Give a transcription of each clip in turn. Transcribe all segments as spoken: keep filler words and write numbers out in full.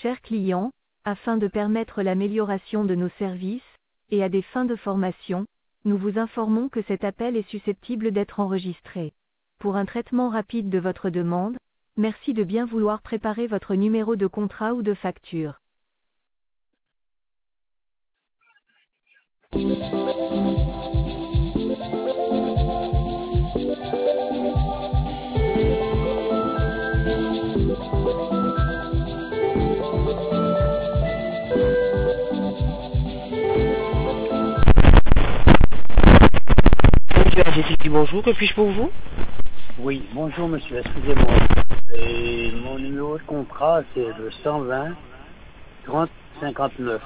chers clients, afin de permettre l'amélioration de nos services, et à des fins de formation, nous vous informons que cet appel est susceptible d'être enregistré. Pour un traitement rapide de votre demande, merci de bien vouloir préparer votre numéro de contrat ou de facture. Jessica, bonjour, que puis-je pour vous? Oui, bonjour monsieur, excusez-moi. Et mon numéro de contrat, c'est le cent vingt trente cinquante-neuf.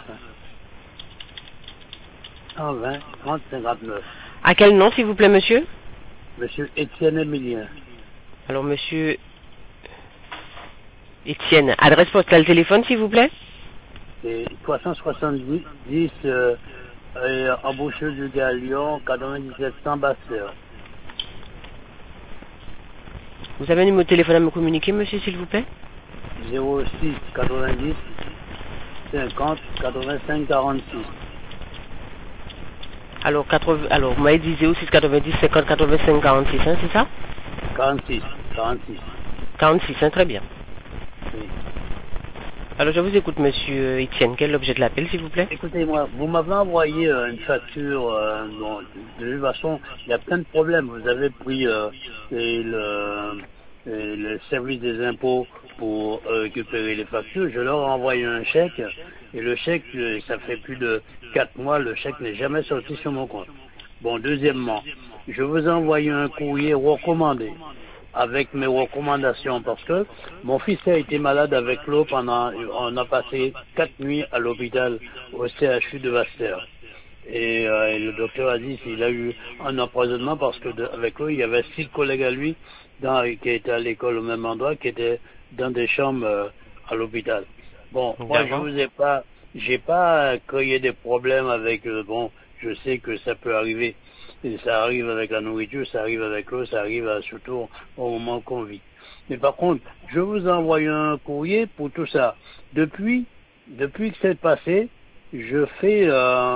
cent vingt trente cinquante-neuf. À quel nom, s'il vous plaît, monsieur? Monsieur Étienne Emilien. Alors, monsieur Étienne, adresse postale téléphone, s'il vous plaît? C'est trois cent soixante-dix euh, euh, embaucheuse du Galion, quatre-vingt-dix-sept cents Bastère. Vous avez un numéro de téléphone à me communiquer, monsieur, s'il vous plaît? zéro six quatre-vingt-dix cinquante quatre-vingt-cinq quarante-six. Alors, quatre-vingts, alors vous m'avez dit zéro six quatre-vingt-dix cinquante quatre-vingt-cinq quarante-six, hein, c'est ça? quarante-six. quarante-six. quarante-six, hein, très bien. Oui. Alors, je vous écoute, monsieur Étienne. Quel est l'objet de l'appel, s'il vous plaît? Écoutez-moi, vous m'avez envoyé euh, une facture. Euh, bon, de toute façon, il y a plein de problèmes. Vous avez pris euh, et le, et le service des impôts pour euh, récupérer les factures. Je leur ai envoyé un chèque. Et le chèque, euh, ça fait plus de quatre mois, le chèque n'est jamais sorti sur mon compte. Bon, deuxièmement, je vous ai envoyé un courrier recommandé avec mes recommandations parce que mon fils a été malade avec l'eau pendant, on a passé quatre nuits à l'hôpital au C H U de Bastère. Et, euh, et le docteur a dit qu'il a eu un empoisonnement parce que de, avec l'eau, il y avait six collègues à lui dans, qui étaient à l'école au même endroit, qui étaient dans des chambres euh, à l'hôpital. Bon, moi je vous ai pas, j'ai pas créé des problèmes avec, euh, bon, je sais que ça peut arriver. Et ça arrive avec la nourriture, ça arrive avec l'eau, ça arrive à, surtout au moment qu'on vit. Mais par contre, je vous envoie un courrier pour tout ça. Depuis, depuis que c'est passé, je fais euh,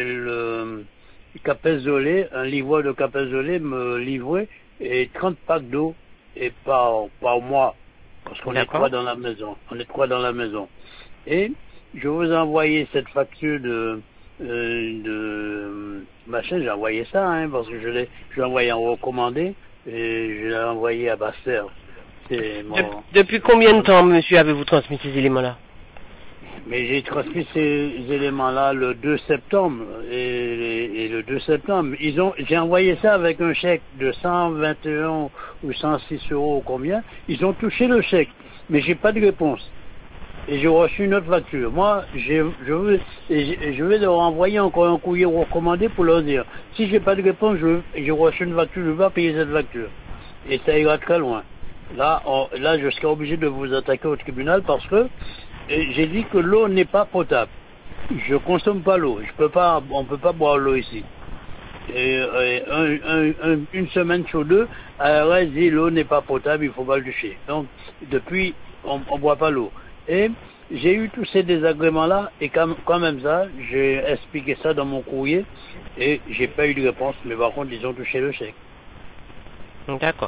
le Capezolé, un livreur de Capezolé me livrer et trente packs d'eau et par, par mois. Parce qu'on est trois dans la maison. On est trois dans la maison. Et je vous ai envoyé cette facture de Euh, de machin, j'ai envoyé ça, hein, parce que je l'ai, je l'ai envoyé en recommandé et je l'ai envoyé à Bastère. Mon... De, depuis combien de temps, monsieur, avez-vous transmis ces éléments-là? Mais j'ai transmis ces éléments-là le deux septembre et, et le deux septembre, ils ont, j'ai envoyé ça avec un chèque de cent vingt et un ou cent six euros ou combien. Ils ont touché le chèque, mais j'ai pas de réponse. Et j'ai reçu une autre facture. Moi, je veux, je vais leur envoyer encore un courrier recommandé pour leur dire, si j'ai pas de réponse, je, j'ai reçu une facture, je vais pas payer cette facture. Et ça ira très loin. Là, on, là, je serai obligé de vous attaquer au tribunal parce que j'ai dit que l'eau n'est pas potable. Je consomme pas l'eau. Je peux pas, on peut pas boire l'eau ici. Et, et un, un, un, une semaine sur deux, A R S dit l'eau n'est pas potable, il faut pas le toucher. Donc, depuis, on, on boit pas l'eau. Et j'ai eu tous ces désagréments-là, et quand, quand même ça, j'ai expliqué ça dans mon courrier, et j'ai pas eu de réponse, mais par contre, ils ont touché le chèque. D'accord.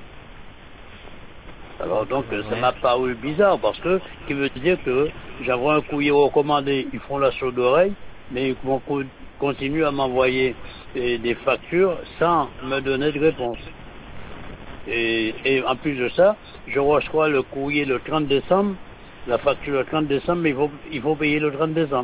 Alors donc, ouais. Ça m'a paru bizarre, parce que, ce qui veut dire que j'envoie un courrier recommandé, ils font la sourde oreille, mais ils vont continuer à m'envoyer des factures sans me donner de réponse. Et, et en plus de ça, je reçois le courrier le trente décembre, la facture le trente décembre, mais il faut, il faut payer le trente décembre.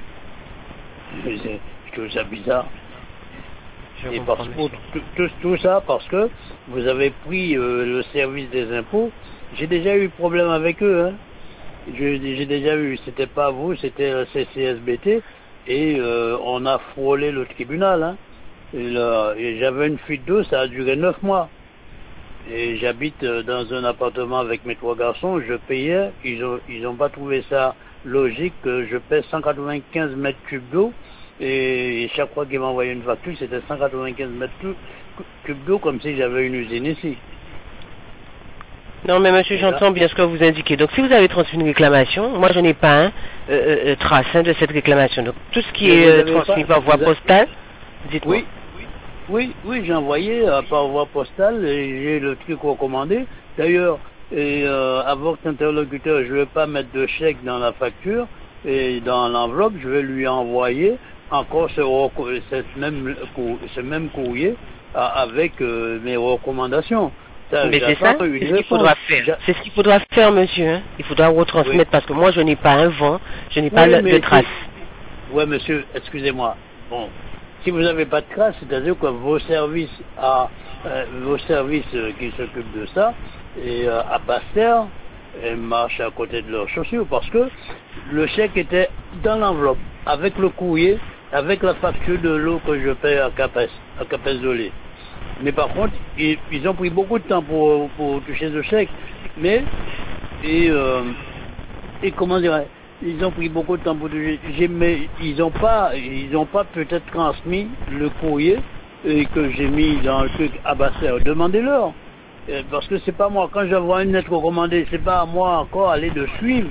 Je trouve ça bizarre. Je Et parce, pour, tout, tout, tout ça parce que vous avez pris euh, le service des impôts. J'ai déjà eu problème avec eux. Hein. J'ai déjà eu, c'était pas vous, c'était le C C S B T. Et euh, on a frôlé le tribunal. Hein. Et j'avais une fuite d'eau, ça a duré neuf mois. Et j'habite dans un appartement avec mes trois garçons, je payais, ils ont, ils ont pas trouvé ça logique que je paie cent quatre-vingt-quinze mètres cubes d'eau, et chaque fois qu'ils m'envoyaient une facture, c'était cent quatre-vingt-quinze mètres cubes d'eau, comme si j'avais une usine ici. Non, mais monsieur, j'entends bien ce que vous indiquez. Donc, si vous avez transmis une réclamation, moi, je n'ai pas un euh, euh, trace hein, de cette réclamation. Donc, tout ce qui Mais est vous euh, avez transmis pas- par voie vous avez- postale, dites-moi. Oui, oui, oui, j'ai envoyé euh, par voie postale et j'ai le truc recommandé. D'ailleurs, et euh, à votre interlocuteur, je ne vais pas mettre de chèque dans la facture et dans l'enveloppe, je vais lui envoyer encore ce, reco- cette même, cou- ce même courrier euh, avec euh, mes recommandations. Ça, Mais c'est j'attends ça, une c'est ce qu'il réponse. faudra faire. J'a- C'est ce qu'il faudra faire, monsieur. Hein. Il faudra retransmettre Oui. parce que moi, je n'ai pas un vent, je n'ai pas Oui, le- mais de traces. c'est- Ouais, monsieur, excusez-moi. Bon, si vous n'avez pas de trace, c'est-à-dire que vos services, à, euh, vos services euh, qui s'occupent de ça, et euh, à Basse-Terre, et marchent à côté de leurs chaussures, parce que le chèque était dans l'enveloppe, avec le courrier, avec la facture de l'eau que je paie à Capes, à Capes de lait. Mais par contre, ils, ils ont pris beaucoup de temps pour, pour toucher ce chèque, mais et, euh, et comment dirais ils ont pris beaucoup de temps pour toucher. J'ai, mais ils n'ont pas, ils ont pas peut-être transmis le courrier et que j'ai mis dans le truc à Basse-Terre. Demandez-leur. Euh, Parce que c'est pas moi, quand j'envoie une lettre recommandée, c'est pas à moi encore aller de suivre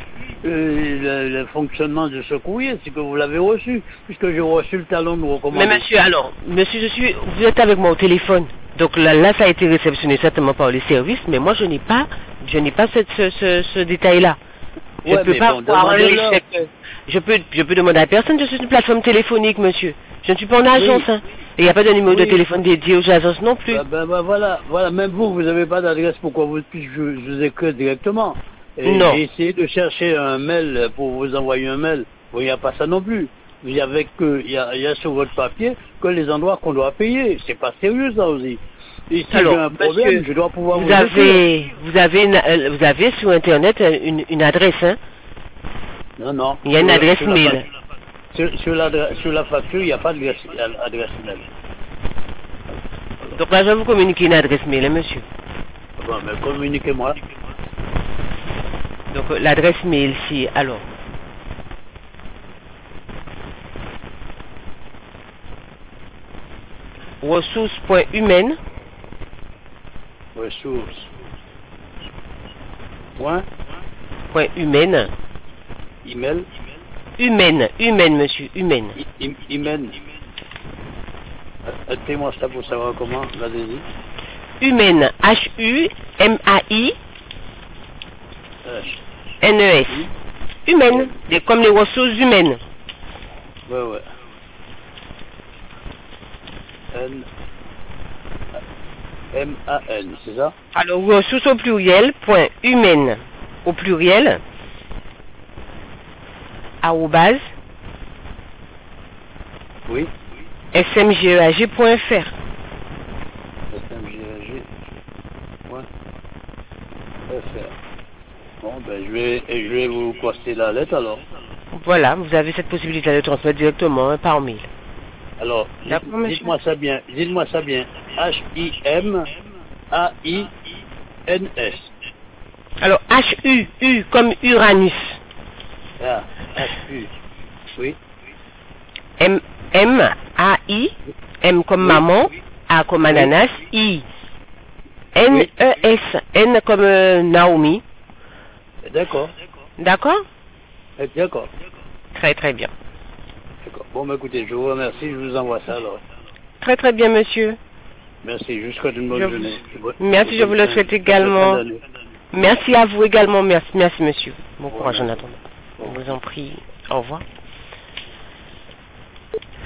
euh, le, le fonctionnement de ce courrier, c'est que vous l'avez reçu, puisque j'ai reçu le talon de recommandé. Mais monsieur, alors, monsieur, je suis, vous êtes avec moi au téléphone. Donc là, là, ça a été réceptionné certainement par les services, mais moi, je n'ai pas, je n'ai pas cette, ce, ce, ce détail-là. Je ne Ouais, peux mais pas bon, voir un demandez-leur. chèque. Je peux, je peux demander à personne. Je suis une plateforme téléphonique, monsieur. Je ne suis pas en agence. Oui. Hein. Et il n'y a pas de numéro de Oui. téléphone dédié aux agences non plus. Ben, ben, ben, voilà, voilà, même vous, vous n'avez pas d'adresse pour qu'on vous puisse, je, je vous écris directement. Et, Non. et essayez de chercher un mail pour vous envoyer un mail. Bon, il n'y a pas ça non plus. Il y avait que, il y a, il y a sur votre papier que les endroits qu'on doit payer. C'est pas sérieux, ça aussi. Et si Alors, j'ai un problème, monsieur, je dois pouvoir vous, vous écrire. avez, vous avez, une- euh, vous avez sur internet euh, une, une adresse, hein. Non, non. Il y a une Sur- adresse sur la mail. fac- Sur, sur, l'adresse- sur la facture, il n'y a pas d'adresse adresse mail. Donc là, je vais vous communiquer une adresse mail, hein, monsieur. Bon, mais communiquez-moi. Donc euh, l'adresse mail, c'est alors ressources.humaine Ressources. Point. point humaine Email. humaine humaine monsieur humaine I- im- Email. Euh, Mettez-moi ça pour savoir comment. Allez-y. humaine H U M A I Euh, N E S humaine des- comme les ressources humaines. ouais, ouais. N. M A N, c'est ça? Alors ressources au pluriel point humaine au pluriel arrobase Oui. s m g e a g point f r. S M G A G point F R. Bon, ben, je vais, je vais vous poster la lettre alors. Voilà, vous avez cette possibilité de le transmettre directement hein, par mail. Alors, D'accord, dites- monsieur. dites-moi ça bien. Dites-moi ça bien. H I M A I N S. Alors H U U comme Uranus. Ah, H U. Oui. M M A I M comme Oui. maman, A comme Oui. ananas, I N Oui. E S N comme euh, Naomi. D'accord. D'accord? Eh, D'accord. Très très bien. D'accord. Bon, bah, écoutez, je vous remercie. Je vous envoie ça alors. Très très bien monsieur. Merci. Je vous souhaite une bonne Je vous- journée. Merci, je vous le souhaite également. Bonne fin d'année. Merci à vous également. Merci, merci monsieur. Bon Au courage en revoir. attendant. Je vous en prie. Au revoir.